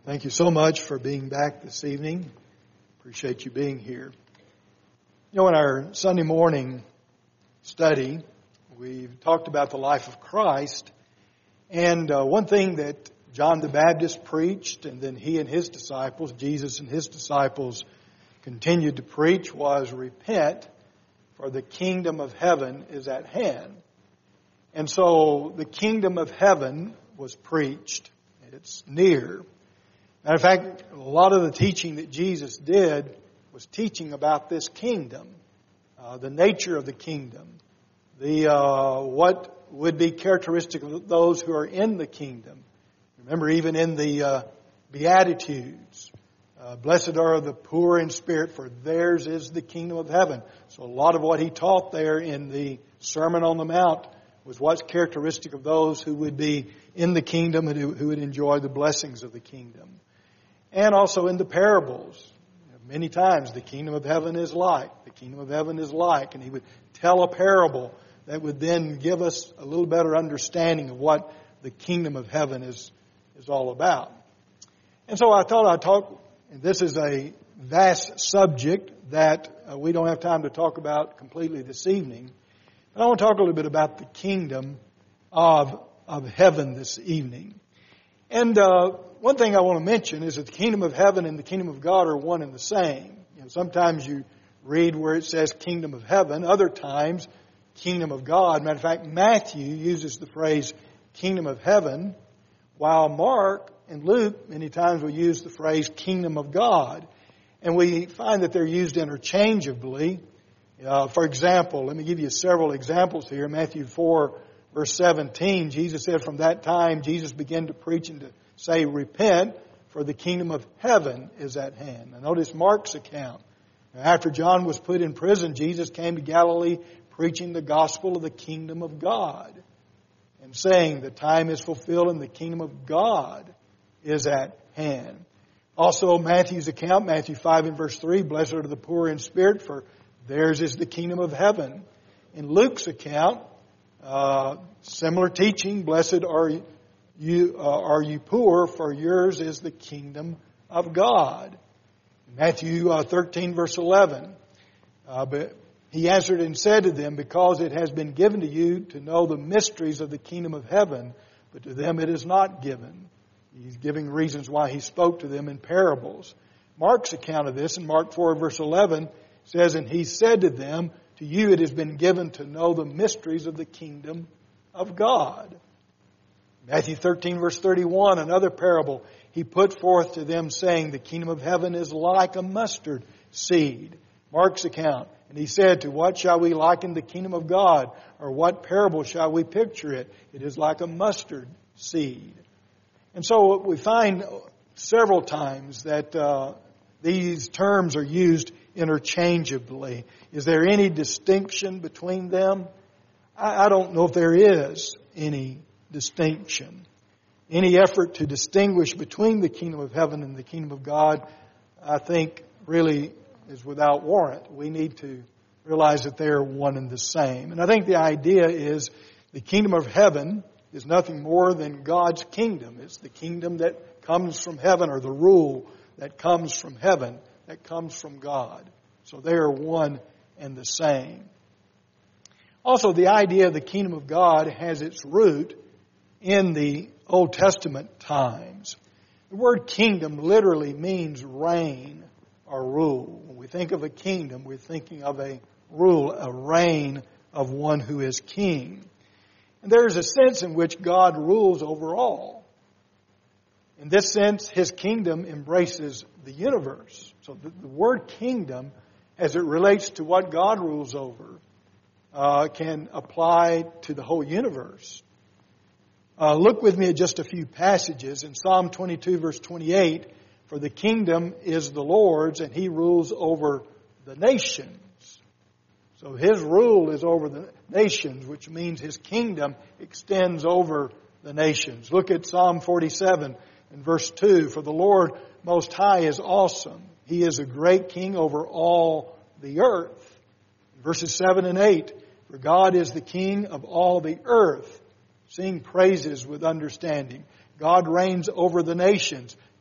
Thank you so much for being back this evening. Appreciate you being here. You know, in our Sunday morning study, we've talked about the life of Christ. And one thing that John the Baptist preached, and then he and his disciples, Jesus and his disciples, continued to preach was, repent, for the kingdom of heaven is at hand. And so the kingdom of heaven was preached. It's near. Matter of fact, a lot of the teaching that Jesus did was teaching about this kingdom, the nature of the kingdom, what would be characteristic of those who are in the kingdom. Remember, even in the Beatitudes, blessed are the poor in spirit, for theirs is the kingdom of heaven. So a lot of what he taught there in the Sermon on the Mount was what's characteristic of those who would be in the kingdom and who would enjoy the blessings of the kingdom. And also in the parables, many times the kingdom of heaven is like, the kingdom of heaven is like. And he would tell a parable that would then give us a little better understanding of what the kingdom of heaven is all about. And so I thought I'd talk, and this is a vast subject that we don't have time to talk about completely this evening. But I want to talk a little bit about the kingdom of heaven this evening. And one thing I want to mention is that the kingdom of heaven and the kingdom of God are one and the same. You know, sometimes you read where it says kingdom of heaven, other times kingdom of God. Matter of fact, Matthew uses the phrase kingdom of heaven, while Mark and Luke many times will use the phrase kingdom of God. And we find that they're used interchangeably. For example, let me give you several examples here. Matthew 4, verse 17, Jesus said, from that time Jesus began to preach and to say, repent, for the kingdom of heaven is at hand. Now notice Mark's account. After John was put in prison, Jesus came to Galilee preaching the gospel of the kingdom of God and saying, the time is fulfilled and the kingdom of God is at hand. Also Matthew's account, Matthew 5 and verse 3, blessed are the poor in spirit, for theirs is the kingdom of heaven. In Luke's account, similar teaching, blessed are you poor, for yours is the kingdom of God. Matthew 13 verse 11, but he answered and said to them, because it has been given to you to know the mysteries of the kingdom of heaven, but to them it is not given. He's giving reasons why he spoke to them in parables. Mark's account of this in Mark 4 verse 11 says, and he said to them, to you it has been given to know the mysteries of the kingdom of God. Matthew 13 verse 31, another parable, he put forth to them saying, the kingdom of heaven is like a mustard seed. Mark's account, and he said, to what shall we liken the kingdom of God? Or what parable shall we picture it? It is like a mustard seed. And so we find several times that these terms are used interchangeably. Is there any distinction between them? I don't know if there is any distinction. Any effort to distinguish between the kingdom of heaven and the kingdom of God, I think, really is without warrant. We need to realize that they are one and the same. And I think the idea is the kingdom of heaven is nothing more than God's kingdom. It's the kingdom that comes from heaven, or the rule that comes from heaven, that comes from God. So they are one and the same. Also, the idea of the kingdom of God has its root in the Old Testament times. The word kingdom literally means reign or rule. When we think of a kingdom, we're thinking of a rule, a reign of one who is king. And there is a sense in which God rules over all. In this sense, His kingdom embraces the universe. So the word kingdom, as it relates to what God rules over, can apply to the whole universe. Look with me at just a few passages. In Psalm 22, verse 28, for the kingdom is the Lord's, and He rules over the nations. So His rule is over the nations, which means His kingdom extends over the nations. Look at Psalm 47 and verse 2. For the Lord Most High is awesome. He is a great king over all the earth. Verses 7 and 8. For God is the king of all the earth. Sing praises with understanding. God reigns over the nations.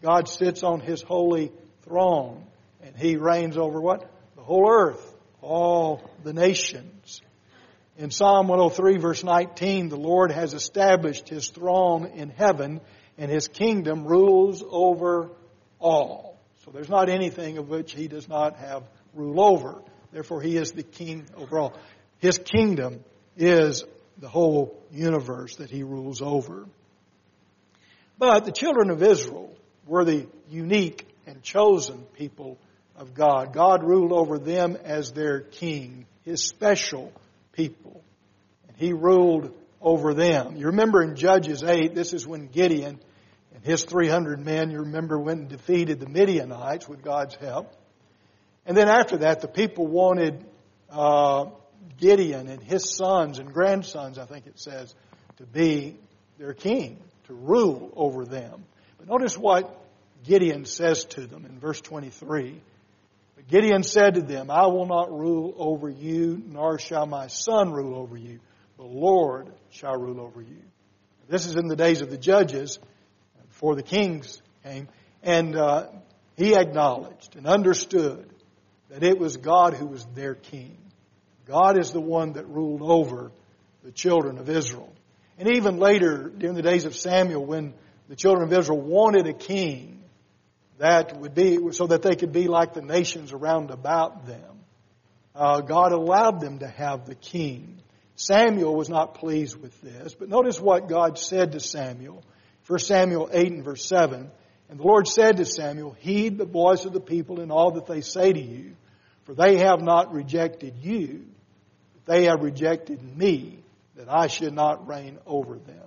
God sits on His holy throne. And He reigns over what? The whole earth, all the nations. In Psalm 103 verse 19, the Lord has established His throne in heaven, and His kingdom rules over all. So there's not anything of which He does not have rule over. Therefore, He is the King over all. His kingdom is the whole universe that He rules over. But the children of Israel were the unique and chosen people of God. God ruled over them as their king, His special people. And He ruled over them. You remember in Judges 8, this is when Gideon and his 300 men, you remember, went and defeated the Midianites with God's help. And then after that, the people wanted Gideon and his sons and grandsons, I think it says, to be their king, to rule over them. But notice what Gideon says to them in verse 23. But Gideon said to them, I will not rule over you, nor shall my son rule over you. The Lord shall rule over you. This is in the days of the judges, before the kings came. And he acknowledged and understood that it was God who was their king. God is the one that ruled over the children of Israel. And even later, during the days of Samuel, when the children of Israel wanted a king that would be, so that they could be like the nations around about them, God allowed them to have the king. Samuel was not pleased with this, but notice what God said to Samuel. 1 Samuel 8 and verse 7, And the Lord said to Samuel, Heed the voice of the people in all that they say to you, for they have not rejected you, but they have rejected me, that I should not reign over them.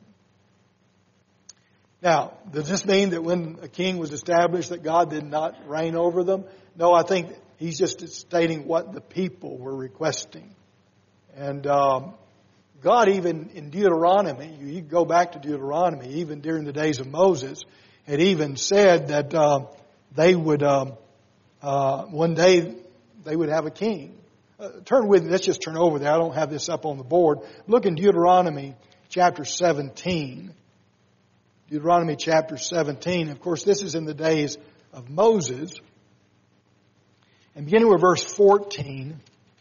Now, does this mean that when a king was established that God did not reign over them? No, I think he's just stating what the people were requesting. And God even in Deuteronomy, you go back to Deuteronomy, even during the days of Moses, had even said that they would, one day, they would have a king. Turn with me. Let's just turn over there. I don't have this up on the board. Look in Deuteronomy chapter 17. Deuteronomy chapter 17. Of course, this is in the days of Moses. And beginning with verse 14.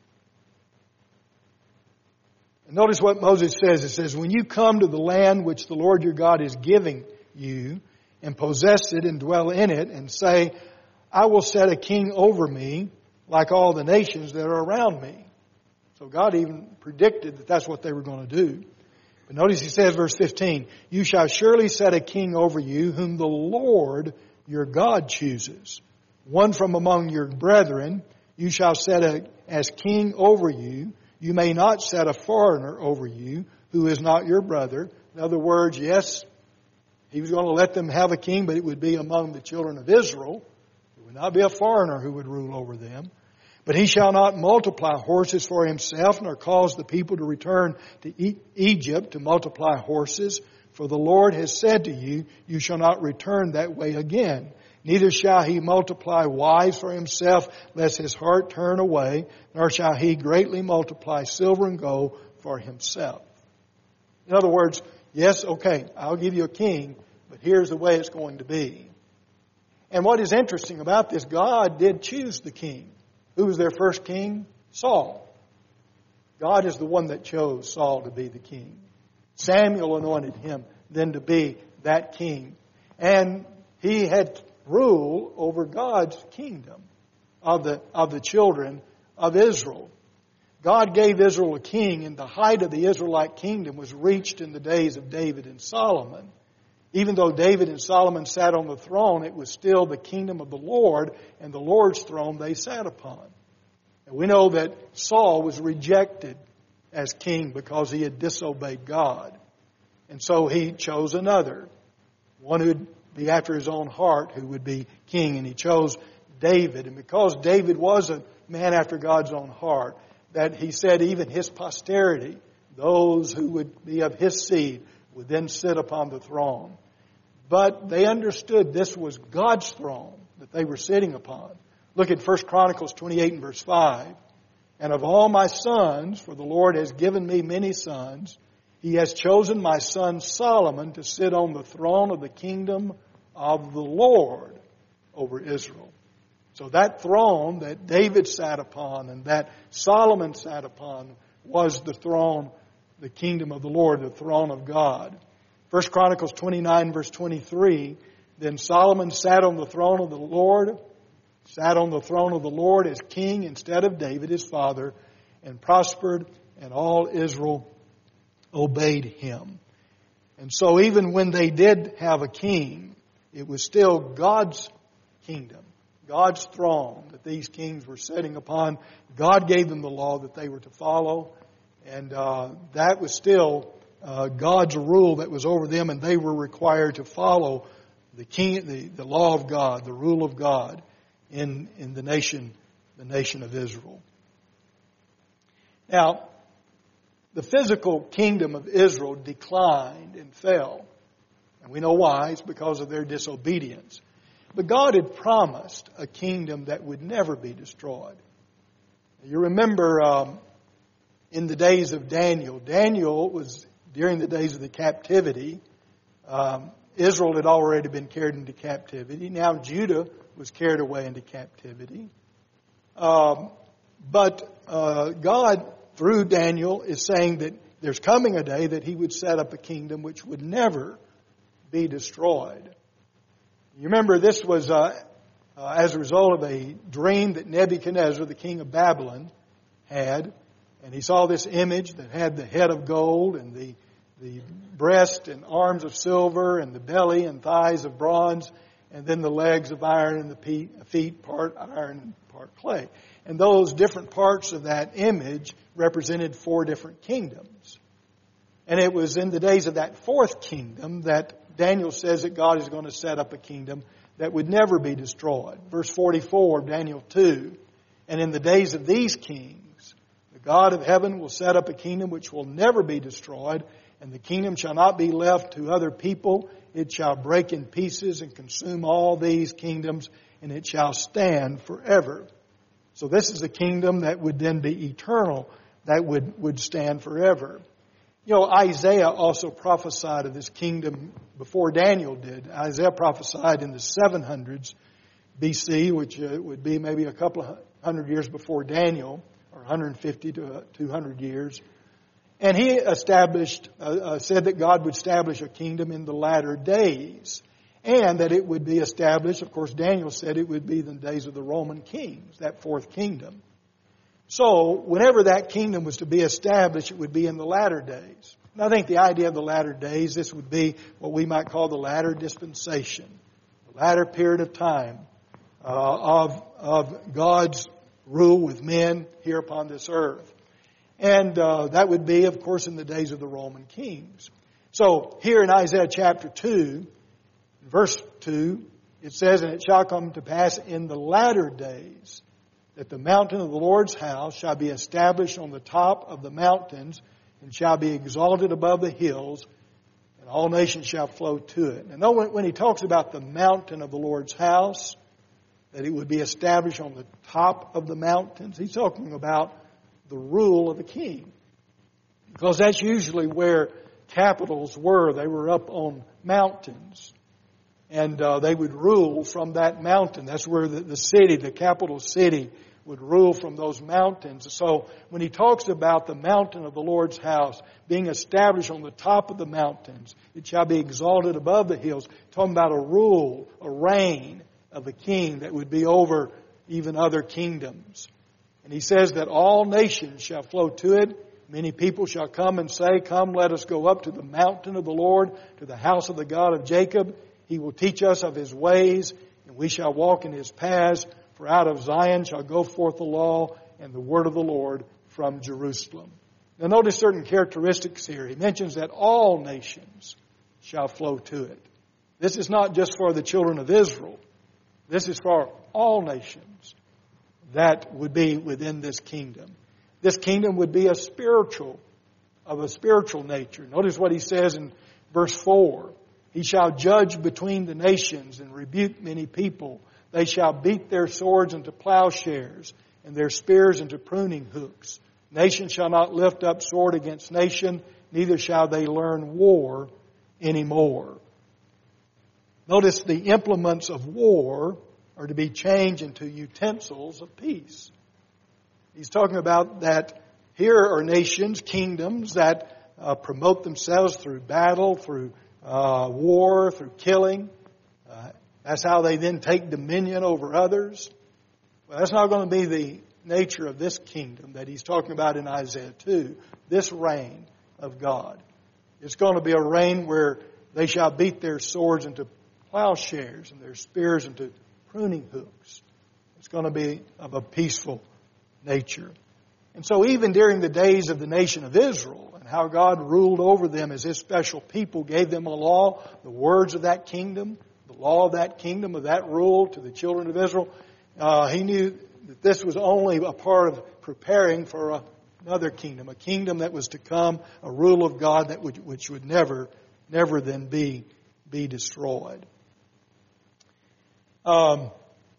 And notice what Moses says. It says, When you come to the land which the Lord your God is giving you, and possess it and dwell in it, and say, I will set a king over me, like all the nations that are around me. So God even predicted that that's what they were going to do. But notice he says, verse 15, You shall surely set a king over you, whom the Lord your God chooses. One from among your brethren you shall set as king over you. You may not set a foreigner over you, who is not your brother. In other words, yes, he was going to let them have a king, but it would be among the children of Israel. It would not be a foreigner who would rule over them. But he shall not multiply horses for himself, nor cause the people to return to Egypt to multiply horses. For the Lord has said to you, You shall not return that way again. Neither shall he multiply wives for himself, lest his heart turn away, nor shall he greatly multiply silver and gold for himself. In other words, yes, okay, I'll give you a king, but here's the way it's going to be. And what is interesting about this, God did choose the king. Who was their first king? Saul. God is the one that chose Saul to be the king. Samuel anointed him then to be that king. And he had rule over God's kingdom of the children of Israel. God gave Israel a king, and the height of the Israelite kingdom was reached in the days of David and Solomon. Even though David and Solomon sat on the throne, it was still the kingdom of the Lord, and the Lord's throne they sat upon. And we know that Saul was rejected as king because he had disobeyed God. And so he chose another, one who would be after his own heart, who would be king, and he chose David. And because David was a man after God's own heart, that he said even his posterity, those who would be of his seed, would then sit upon the throne. But they understood this was God's throne that they were sitting upon. Look at 1 Chronicles 28 and verse 5. And of all my sons, for the Lord has given me many sons, He has chosen my son Solomon to sit on the throne of the kingdom of the Lord over Israel. So that throne that David sat upon and that Solomon sat upon was the throne, the kingdom of the Lord, the throne of God. 1 Chronicles 29 verse 23, then Solomon sat on the throne of the Lord as king instead of David his father, and prospered, and all Israel obeyed him. And so even when they did have a king, it was still God's kingdom, God's throne that these kings were sitting upon. God gave them the law that they were to follow, and that was still God's rule that was over them, and they were required to follow the law of God, the rule of God in the nation of Israel. Now, the physical kingdom of Israel declined and fell. And we know why. It's because of their disobedience. But God had promised a kingdom that would never be destroyed. You remember in the days of Daniel. Daniel was during the days of the captivity. Israel had already been carried into captivity. Now Judah was carried away into captivity. But God, through Daniel, is saying that there's coming a day that He would set up a kingdom which would never be destroyed. You remember this was as a result of a dream that Nebuchadnezzar, the king of Babylon, had. And he saw this image that had the head of gold and the breast and arms of silver and the belly and thighs of bronze, and then the legs of iron and the feet, part iron and part clay. And those different parts of that image represented 4 different kingdoms. And it was in the days of that 4th kingdom that Daniel says that God is going to set up a kingdom that would never be destroyed. Verse 44 of Daniel 2, and in the days of these kings, the God of heaven will set up a kingdom which will never be destroyed, and the kingdom shall not be left to other people. It shall break in pieces and consume all these kingdoms, and it shall stand forever. So this is a kingdom that would then be eternal, that would stand forever. You know, Isaiah also prophesied of this kingdom before Daniel did. Isaiah prophesied in the 700s BC, which would be maybe a couple of hundred years before Daniel, or 150 to 200 years. And he established, said that God would establish a kingdom in the latter days. And that it would be established, of course, Daniel said it would be the days of the Roman kings, that 4th kingdom. So, whenever that kingdom was to be established, it would be in the latter days. And I think the idea of the latter days, this would be what we might call the latter dispensation, the latter period of time of God's rule with men here upon this earth. And that would be, of course, in the days of the Roman kings. So, here in Isaiah chapter 2, verse 2, it says, and it shall come to pass in the latter days that the mountain of the Lord's house shall be established on the top of the mountains and shall be exalted above the hills, and all nations shall flow to it. And when he talks about the mountain of the Lord's house, that it would be established on the top of the mountains, he's talking about the rule of the king. Because that's usually where capitals were. They were up on mountains. And they would rule from that mountain. That's where the city, the capital city, would rule from those mountains. So when he talks about the mountain of the Lord's house being established on the top of the mountains, it shall be exalted above the hills, talking about a rule, a reign of a king that would be over even other kingdoms. And he says that all nations shall flow to it. Many people shall come and say, come, let us go up to the mountain of the Lord, to the house of the God of Jacob. He will teach us of His ways, and we shall walk in His paths. For out of Zion shall go forth the law and the word of the Lord from Jerusalem. Now notice certain characteristics here. He mentions that all nations shall flow to it. This is not just for the children of Israel. This is for all nations that would be within this kingdom. This kingdom would be of a spiritual nature. Notice what he says in verse 4. He shall judge between the nations and rebuke many people. They shall beat their swords into plowshares and their spears into pruning hooks. Nation shall not lift up sword against nation, neither shall they learn war anymore. Notice the implements of war are to be changed into utensils of peace. He's talking about that here are nations, kingdoms that promote themselves through battle, through war, through killing. That's how they then take dominion over others. Well, that's not going to be the nature of this kingdom that he's talking about in Isaiah 2, this reign of God. It's going to be a reign where they shall beat their swords into plowshares and their spears into pruning hooks. It's going to be of a peaceful nature. And so even during the days of the nation of Israel and how God ruled over them as His special people, gave them a law, the words of that kingdom, the law of that kingdom, of that rule to the children of Israel, He knew that this was only a part of preparing for another kingdom, a kingdom that was to come, a rule of God that which would never then be destroyed. One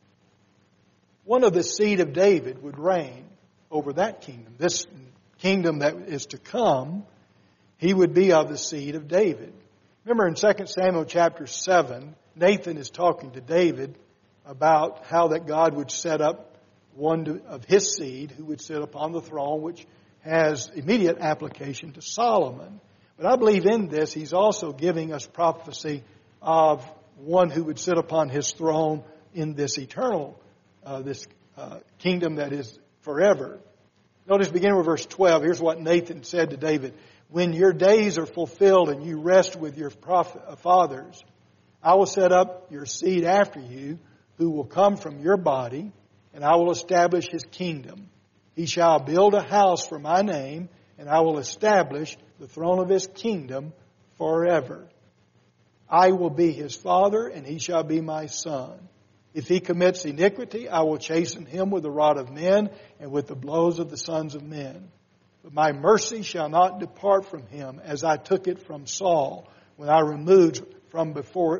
of the seed of David would reign over that kingdom. This kingdom that is to come, he would be of the seed of David. Remember in 2 Samuel chapter 7, Nathan is talking to David about how that God would set up one of his seed who would sit upon the throne, which has immediate application to Solomon. But I believe in this, he's also giving us prophecy of one who would sit upon his throne in this eternal, kingdom that is forever. Notice beginning with verse 12, here's what Nathan said to David. When your days are fulfilled and you rest with your fathers, I will set up your seed after you, who will come from your body, and I will establish his kingdom. He shall build a house for my name, and I will establish the throne of his kingdom forever. I will be his father, and he shall be my son. If he commits iniquity, I will chasten him with the rod of men and with the blows of the sons of men. But my mercy shall not depart from him, as I took it from Saul, whom I removed from before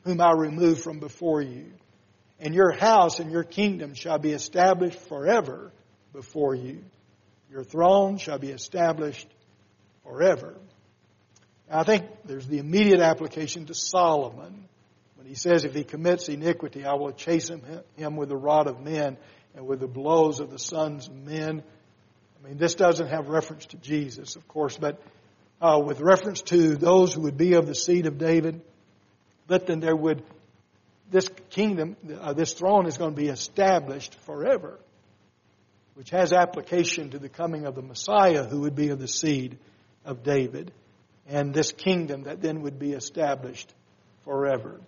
you. And your house and your kingdom shall be established forever before you. Your throne shall be established forever. Now, I think there's the immediate application to Solomon. When he says, if he commits iniquity, I will chasten him with the rod of men and with the blows of the sons of men. I mean, this doesn't have reference to Jesus, of course, but with reference to those who would be of the seed of David, but then this kingdom, this throne is going to be established forever, which has application to the coming of the Messiah who would be of the seed of David, and this kingdom that then would be established forever.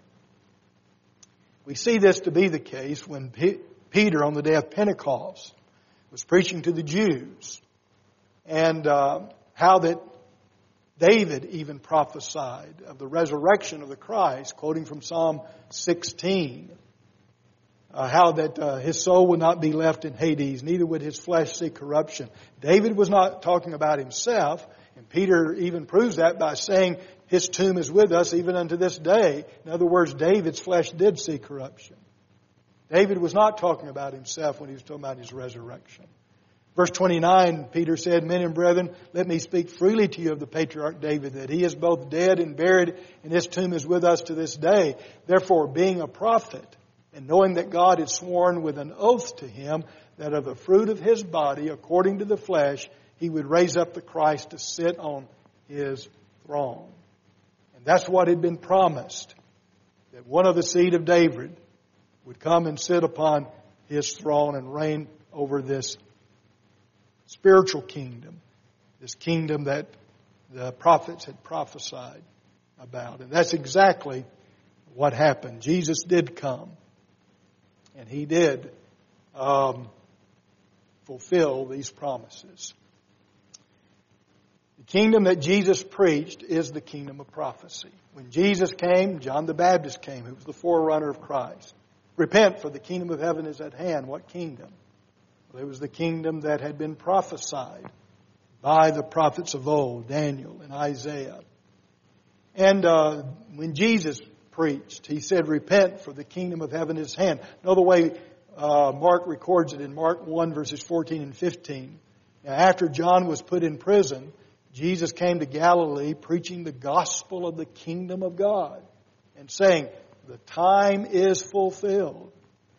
We see this to be the case when Peter, on the day of Pentecost, was preaching to the Jews, and how that David even prophesied of the resurrection of the Christ, quoting from Psalm 16, how that his soul would not be left in Hades, neither would his flesh see corruption. David was not talking about himself, and Peter even proves that by saying his tomb is with us even unto this day. In other words, David's flesh did see corruption. David was not talking about himself when he was talking about his resurrection. Verse 29, Peter said, Men and brethren, let me speak freely to you of the patriarch David, that he is both dead and buried, and his tomb is with us to this day. Therefore, being a prophet, and knowing that God had sworn with an oath to him, that of the fruit of his body, according to the flesh, he would raise up the Christ to sit on his throne. And that's what had been promised, that one of the seed of David would come and sit upon his throne and reign over this spiritual kingdom, this kingdom that the prophets had prophesied about. And that's exactly what happened. Jesus did come, and he did fulfill these promises. The kingdom that Jesus preached is the kingdom of prophecy. When Jesus came, John the Baptist came, who was the forerunner of Christ. Repent, for the kingdom of heaven is at hand. What kingdom? Well, it was the kingdom that had been prophesied by the prophets of old, Daniel and Isaiah. And when Jesus preached, he said, Repent, for the kingdom of heaven is at hand. Another way Mark records it in Mark 1, verses 14 and 15. Now, after John was put in prison, Jesus came to Galilee preaching the gospel of the kingdom of God and saying, the time is fulfilled.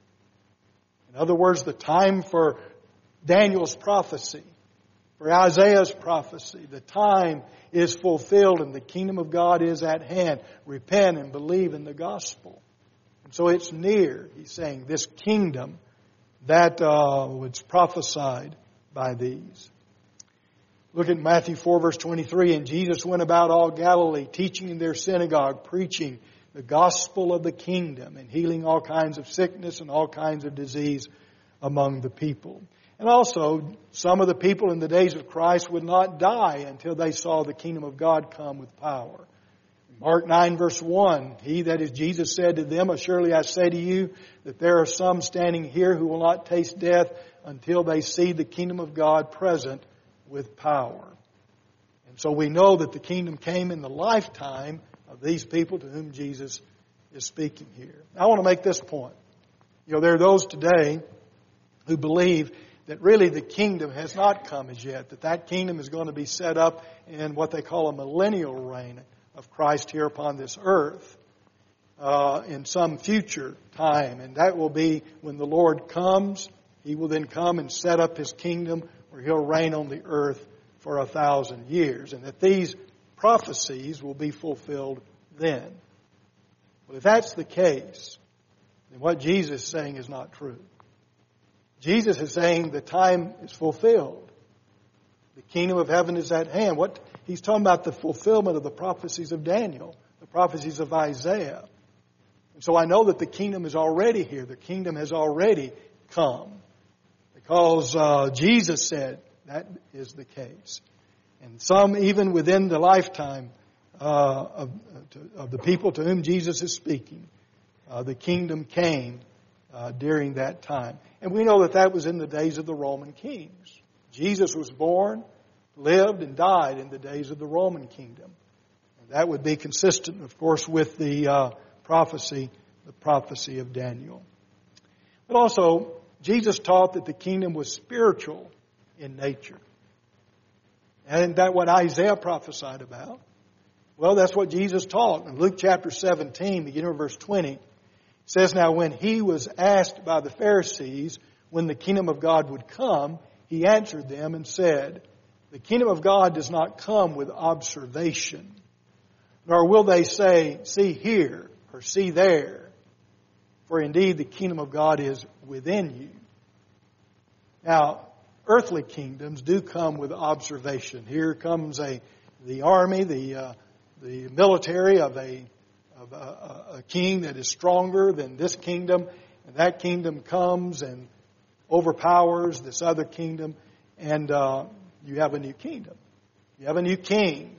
In other words, the time for Daniel's prophecy, for Isaiah's prophecy, the time is fulfilled and the kingdom of God is at hand. Repent and believe in the gospel. And so it's near, he's saying, this kingdom that was prophesied by these. Look at Matthew 4, verse 23. And Jesus went about all Galilee, teaching in their synagogue, preaching the gospel of the kingdom, and healing all kinds of sickness and all kinds of disease among the people. And also, some of the people in the days of Christ would not die until they saw the kingdom of God come with power. Mark 9, verse 1, He, that is Jesus, said to them, Surely I say to you that there are some standing here who will not taste death until they see the kingdom of God present with power. And so we know that the kingdom came in the lifetime of these people to whom Jesus is speaking here. I want to make this point. There are those today who believe that really the kingdom has not come as yet, that kingdom is going to be set up in what they call a millennial reign of Christ here upon this earth in some future time. And that will be when the Lord comes. He will then come and set up His kingdom where He'll reign on the earth for 1,000 years. And that these prophecies will be fulfilled then. Well, if that's the case, then what Jesus is saying is not true. Jesus is saying the time is fulfilled. The kingdom of heaven is at hand. He's talking about the fulfillment of the prophecies of Daniel, the prophecies of Isaiah. And so I know that the kingdom is already here. The kingdom has already come. Because Jesus said that is the case. And some, even within the lifetime of the people to whom Jesus is speaking, the kingdom came during that time. And we know that was in the days of the Roman kings. Jesus was born, lived, and died in the days of the Roman kingdom. And that would be consistent, of course, with the prophecy of Daniel. But also, Jesus taught that the kingdom was spiritual in nature. And isn't that what Isaiah prophesied about? Well, that's what Jesus taught. In Luke chapter 17, beginning with verse 20, it says, Now when He was asked by the Pharisees when the kingdom of God would come, He answered them and said, The kingdom of God does not come with observation, nor will they say, See here, or see there. For indeed the kingdom of God is within you. Now, earthly kingdoms do come with observation. Here comes the army, the military of a king that is stronger than this kingdom. And that kingdom comes and overpowers this other kingdom. And you have a new kingdom. You have a new king.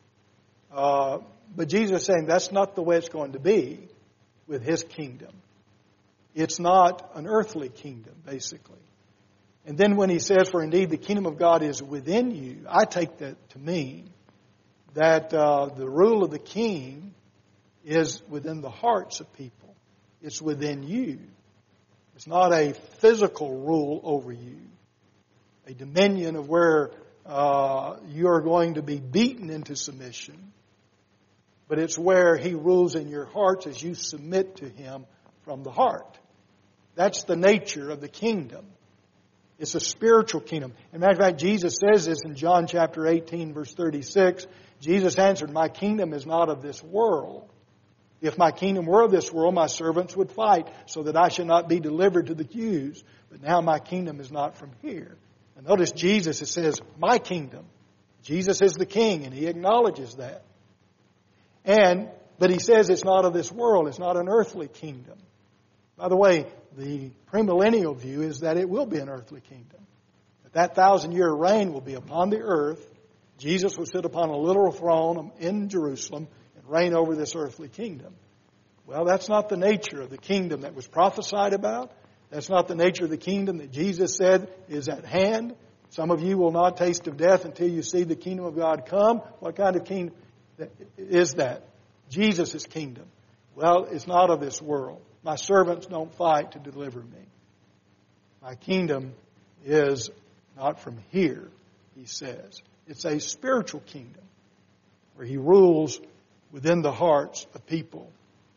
But Jesus is saying that's not the way it's going to be with His kingdom. It's not an earthly kingdom, basically. And then when He says, For indeed the kingdom of God is within you, I take that to mean that the rule of the king is within the hearts of people. It's within you. It's not a physical rule over you, a dominion of where you are going to be beaten into submission, but it's where He rules in your hearts as you submit to Him from the heart. That's the nature of the kingdom. It's a spiritual kingdom. As a matter of fact, Jesus says this in John chapter 18, verse 36. Jesus answered, My kingdom is not of this world. If my kingdom were of this world, my servants would fight so that I should not be delivered to the Jews. But now my kingdom is not from here. And notice Jesus, it says, my kingdom. Jesus is the king, and He acknowledges that. But He says it's not of this world. It's not an earthly kingdom. By the way, the premillennial view is that it will be an earthly kingdom. That 1,000-year reign will be upon the earth. Jesus will sit upon a literal throne in Jerusalem and reign over this earthly kingdom. Well, that's not the nature of the kingdom that was prophesied about. That's not the nature of the kingdom that Jesus said is at hand. Some of you will not taste of death until you see the kingdom of God come. What kind of kingdom is that? Jesus' kingdom. Well, it's not of this world. My servants don't fight to deliver me. My kingdom is not from here, He says. It's a spiritual kingdom where He rules within the hearts of people.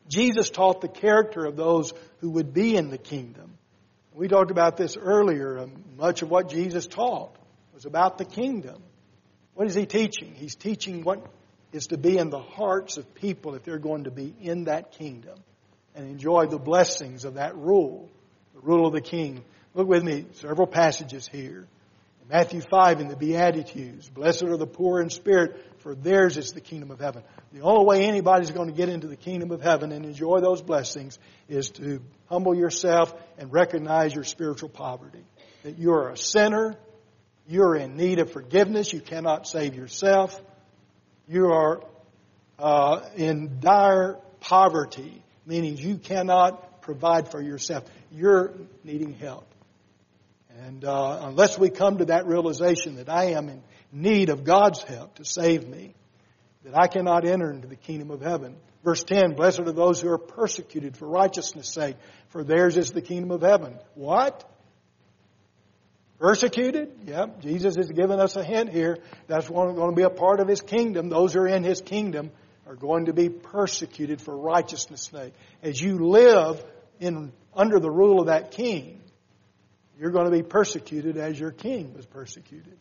Jesus taught the character of those who would be in the kingdom. We talked about this earlier. Much of what Jesus taught was about the kingdom. What is He teaching? He's teaching what is to be in the hearts of people if they're going to be in that kingdom and enjoy the blessings of that rule, the rule of the King. Look with me, several passages here. In Matthew 5 in the Beatitudes, blessed are the poor in spirit, for theirs is the kingdom of heaven. The only way anybody's going to get into the kingdom of heaven and enjoy those blessings is to humble yourself and recognize your spiritual poverty. That you're a sinner, you're in need of forgiveness, you cannot save yourself, you are in dire poverty, meaning you cannot provide for yourself. You're needing help. And unless we come to that realization that I am in need of God's help to save me, that I cannot enter into the kingdom of heaven. Verse 10, blessed are those who are persecuted for righteousness' sake, for theirs is the kingdom of heaven. What? Persecuted? Yep, Jesus has given us a hint here. That's going to be a part of His kingdom. Those who are in His kingdom are going to be persecuted for righteousness' sake. As you live under the rule of that king, you're going to be persecuted as your king was persecuted.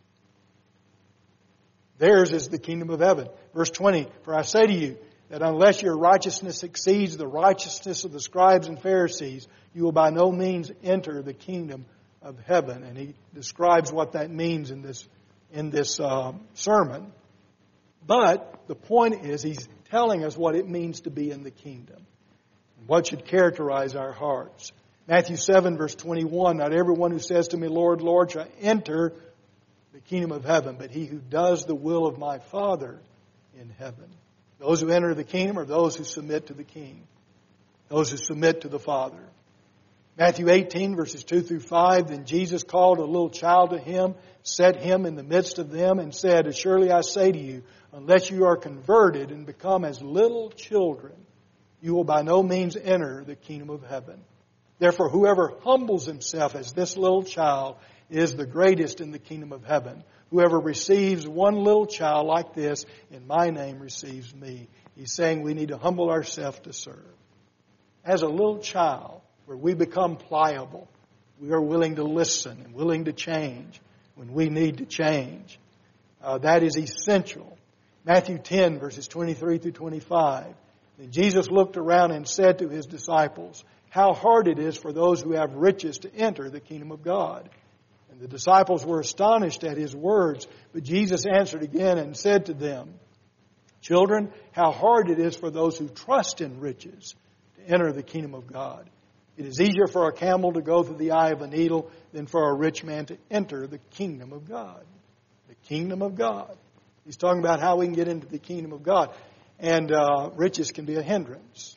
Theirs is the kingdom of heaven. Verse 20, for I say to you that unless your righteousness exceeds the righteousness of the scribes and Pharisees, you will by no means enter the kingdom of heaven. And he describes what that means in this sermon. But the point is, he's telling us what it means to be in the kingdom. And what should characterize our hearts. Matthew 7, verse 21, not everyone who says to me, Lord, Lord, shall enter the kingdom of heaven, but he who does the will of my Father in heaven. Those who enter the kingdom are those who submit to the King. Those who submit to the Father. Matthew 18, verses 2 through 5, then Jesus called a little child to Him, set him in the midst of them, and said, surely I say to you, unless you are converted and become as little children, you will by no means enter the kingdom of heaven. Therefore, whoever humbles himself as this little child is the greatest in the kingdom of heaven. Whoever receives one little child like this in my name receives me. He's saying we need to humble ourselves to serve. As a little child, where we become pliable, we are willing to listen and willing to change when we need to change. That is essential. Matthew 10, verses 23 through 25. Then Jesus looked around and said to His disciples, how hard it is for those who have riches to enter the kingdom of God. And the disciples were astonished at His words, but Jesus answered again and said to them, children, how hard it is for those who trust in riches to enter the kingdom of God. It is easier for a camel to go through the eye of a needle than for a rich man to enter the kingdom of God. The kingdom of God. He's talking about how we can get into the kingdom of God. And riches can be a hindrance.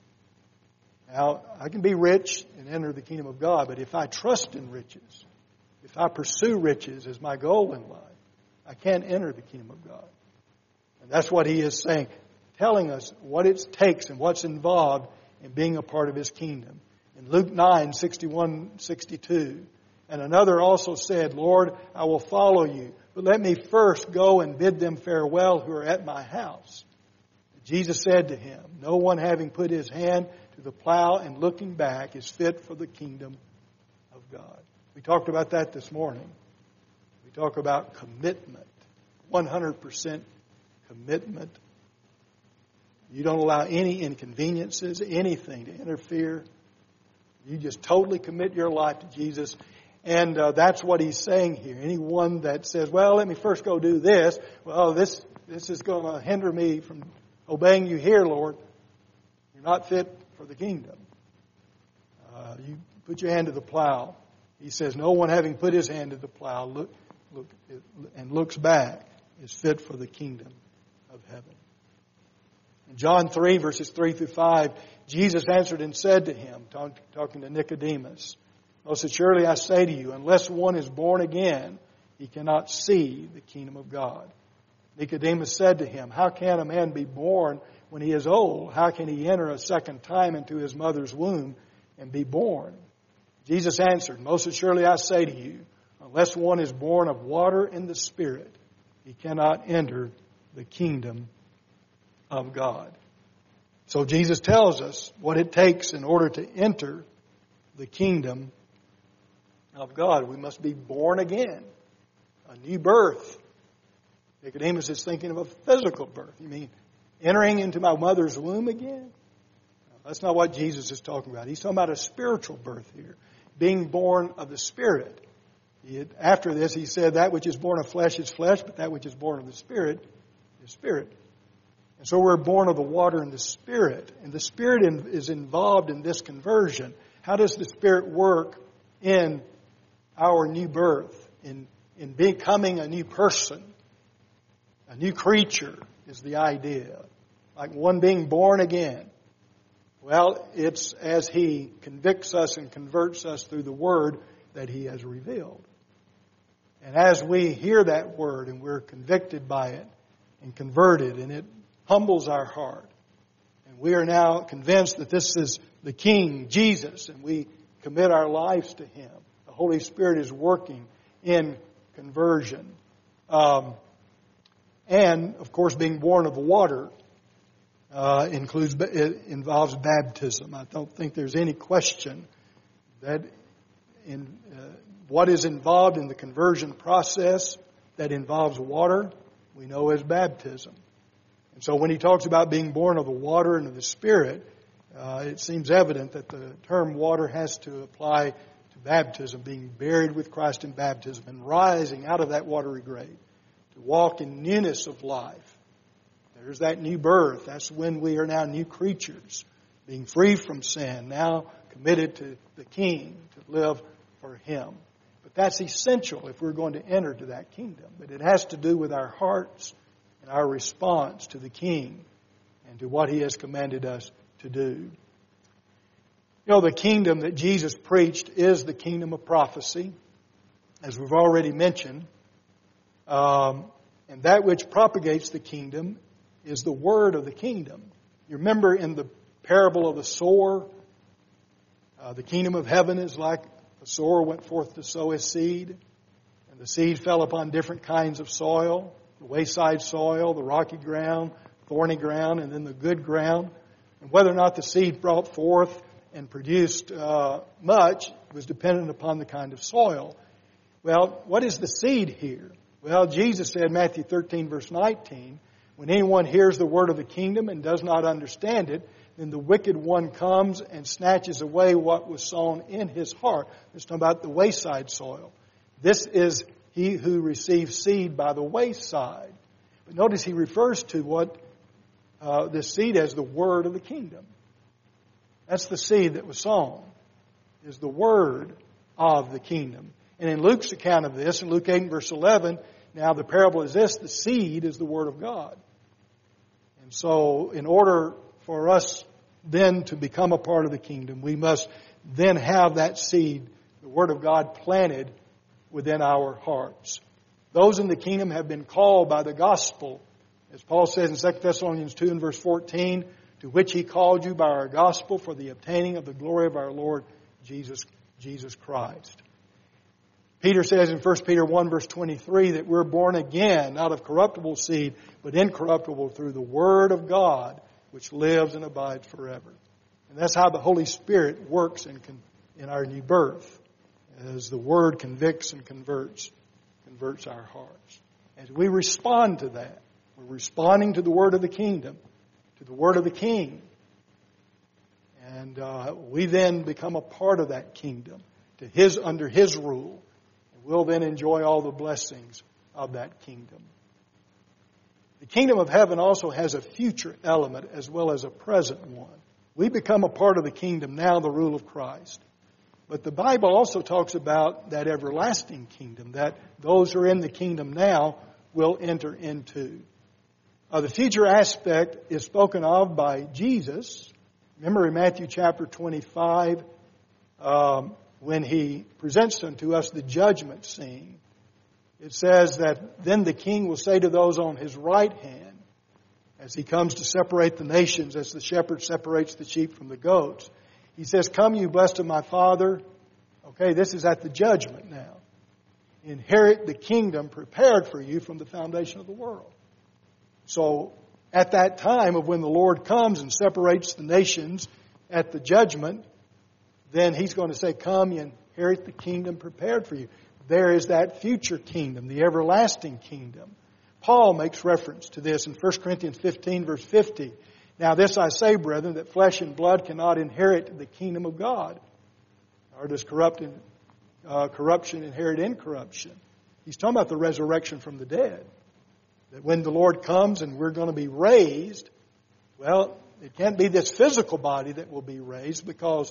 Now, I can be rich and enter the kingdom of God, but if I trust in riches, if I pursue riches as my goal in life, I can't enter the kingdom of God. And that's what he is saying, telling us what it takes and what's involved in being a part of His kingdom. In Luke 9, 61, 62, and another also said, Lord, I will follow you, but let me first go and bid them farewell who are at my house. Jesus said to him, no one having put his hand to the plow and looking back is fit for the kingdom of God. We talked about that this morning. We talk about commitment, 100% commitment. You don't allow any inconveniences, anything to interfere. You just totally commit your life to Jesus. And that's what he's saying here. Anyone that says, well, let me first go do this. Well, this is going to hinder me from obeying you here, Lord. You're not fit for the kingdom. You put your hand to the plow. He says, no one having put his hand to the plow and looks back is fit for the kingdom of heaven. In John 3, verses 3 through 5, Jesus answered and said to him, talking to Nicodemus, most assuredly I say to you, unless one is born again, he cannot see the kingdom of God. Nicodemus said to him, how can a man be born when he is old? How can he enter a second time into his mother's womb and be born? Jesus answered, most assuredly I say to you, unless one is born of water and the Spirit, he cannot enter the kingdom of God. So Jesus tells us what it takes in order to enter the kingdom of God. We must be born again, a new birth. Nicodemus is thinking of a physical birth. You mean entering into my mother's womb again? No, that's not what Jesus is talking about. He's talking about a spiritual birth here, being born of the Spirit. After this, he said, that which is born of flesh is flesh, but that which is born of the Spirit is spirit. And so we're born of the water and the Spirit. And the Spirit is involved in this conversion. How does the Spirit work in our new birth, in becoming a new person? A new creature is the idea. Like one being born again. Well, it's as He convicts us and converts us through the Word that He has revealed. And as we hear that Word and we're convicted by it and converted, and it humbles our heart, and we are now convinced that this is the King, Jesus, and we commit our lives to Him. The Holy Spirit is working in conversion. And, of course, being born of the water involves baptism. I don't think there's any question that what is involved in the conversion process that involves water, we know as baptism. And so when he talks about being born of the water and of the Spirit, it seems evident that the term water has to apply to baptism, being buried with Christ in baptism and rising out of that watery grave to walk in newness of life. There's that new birth. That's when we are now new creatures, being free from sin, now committed to the King, to live for Him. But that's essential if we're going to enter to that kingdom. But it has to do with our hearts and our response to the King and to what He has commanded us to do. You know, the kingdom that Jesus preached is the kingdom of prophecy, as we've already mentioned. And that which propagates the kingdom is the word of the kingdom. You remember in the parable of the sower, the kingdom of heaven is like a sower went forth to sow his seed, and the seed fell upon different kinds of soil, the wayside soil, the rocky ground, thorny ground, and then the good ground. And whether or not the seed brought forth and produced much was dependent upon the kind of soil. Well, what is the seed here? Well, Jesus said, Matthew 13, verse 19, when anyone hears the word of the kingdom and does not understand it, then the wicked one comes and snatches away what was sown in his heart. It's talking about the wayside soil. This is he who receives seed by the wayside. But notice he refers to what this seed as the word of the kingdom. That's the seed that was sown, is the word of the kingdom. And in Luke's account of this, in Luke 8 verse 11, now the parable is this: the seed is the word of God. And so in order for us then to become a part of the kingdom, we must then have that seed, the word of God, planted within our hearts. Those in the kingdom have been called by the gospel, as Paul says in 2 Thessalonians 2 and verse 14, to which He called you by our gospel for the obtaining of the glory of our Lord Jesus Christ. Peter says in 1 Peter 1 verse 23 that we're born again, not of corruptible seed, but incorruptible through the Word of God, which lives and abides forever. And that's how the Holy Spirit works in our new birth, as the Word convicts and converts our hearts. As we respond to that, we're responding to the Word of the kingdom, to the Word of the King. And we then become a part of that kingdom, under His rule. We'll then enjoy all the blessings of that kingdom. The kingdom of heaven also has a future element as well as a present one. We become a part of the kingdom now, the rule of Christ. But the Bible also talks about that everlasting kingdom that those who are in the kingdom now will enter into. The future aspect is spoken of by Jesus. Remember in Matthew chapter 25, when He presents unto us the judgment scene, it says that then the King will say to those on His right hand, as He comes to separate the nations, as the shepherd separates the sheep from the goats, He says, "Come, you blessed of my Father." Okay, this is at the judgment now. "Inherit the kingdom prepared for you from the foundation of the world." So, at that time of when the Lord comes and separates the nations at the judgment, then He's going to say, come, you inherit the kingdom prepared for you. There is that future kingdom, the everlasting kingdom. Paul makes reference to this in 1 Corinthians 15, verse 50. Now this I say, brethren, that flesh and blood cannot inherit the kingdom of God. Or does corruption inherit incorruption? He's talking about the resurrection from the dead. That when the Lord comes and we're going to be raised, well, it can't be this physical body that will be raised because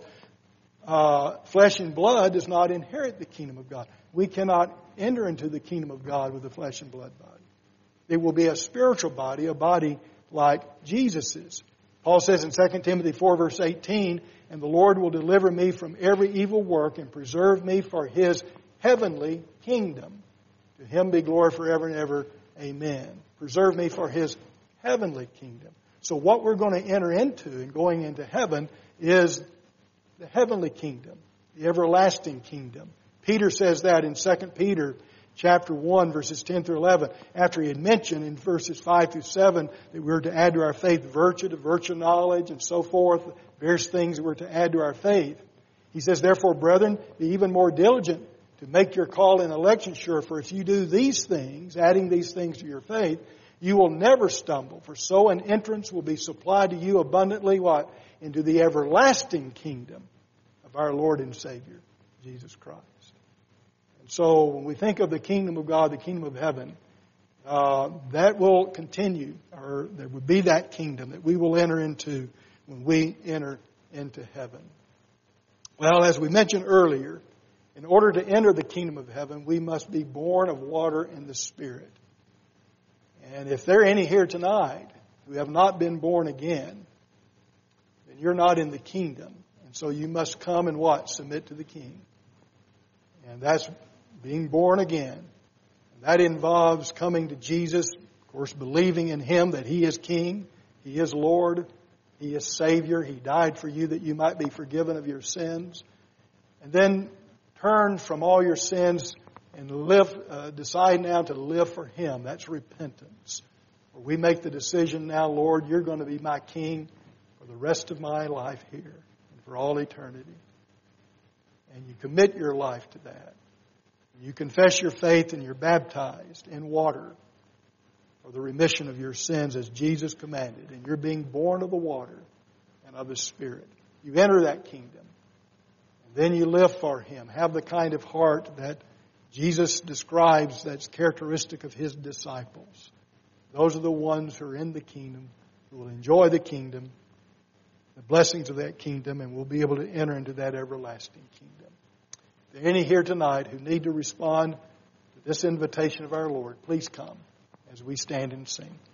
flesh and blood does not inherit the kingdom of God. We cannot enter into the kingdom of God with a flesh and blood body. It will be a spiritual body, a body like Jesus's. Paul says in 2 Timothy 4, verse 18, and the Lord will deliver me from every evil work and preserve me for His heavenly kingdom. To Him be glory forever and ever. Amen. Preserve me for His heavenly kingdom. So what we're going to enter into in going into heaven is the heavenly kingdom, the everlasting kingdom. Peter says that in 2 Peter chapter 1, verses 10 through 11, after he had mentioned in verses 5 through 7 that we were to add to our faith virtue knowledge, and so forth, various things that we're to add to our faith. He says, therefore, brethren, be even more diligent to make your call and election sure, for if you do these things, adding these things to your faith, you will never stumble, for so an entrance will be supplied to you abundantly, what? Into the everlasting kingdom of our Lord and Savior, Jesus Christ. And so when we think of the kingdom of God, the kingdom of heaven, that will continue, or there will be that kingdom that we will enter into when we enter into heaven. Well, as we mentioned earlier, in order to enter the kingdom of heaven, we must be born of water and the Spirit. And if there are any here tonight who have not been born again, then you're not in the kingdom. And so you must come and what? Submit to the King. And that's being born again. And that involves coming to Jesus, of course, believing in Him that He is King, He is Lord, He is Savior, He died for you that you might be forgiven of your sins. And then turn from all your sins and decide now to live for Him. That's repentance. Where we make the decision now, Lord, you're going to be my King for the rest of my life here and for all eternity. And you commit your life to that. You confess your faith and you're baptized in water for the remission of your sins as Jesus commanded. And you're being born of the water and of the Spirit. You enter that kingdom. And then you live for Him. Have the kind of heart that Jesus describes that's characteristic of His disciples. Those are the ones who are in the kingdom, who will enjoy the kingdom, the blessings of that kingdom, and will be able to enter into that everlasting kingdom. If there are any here tonight who need to respond to this invitation of our Lord, please come as we stand and sing.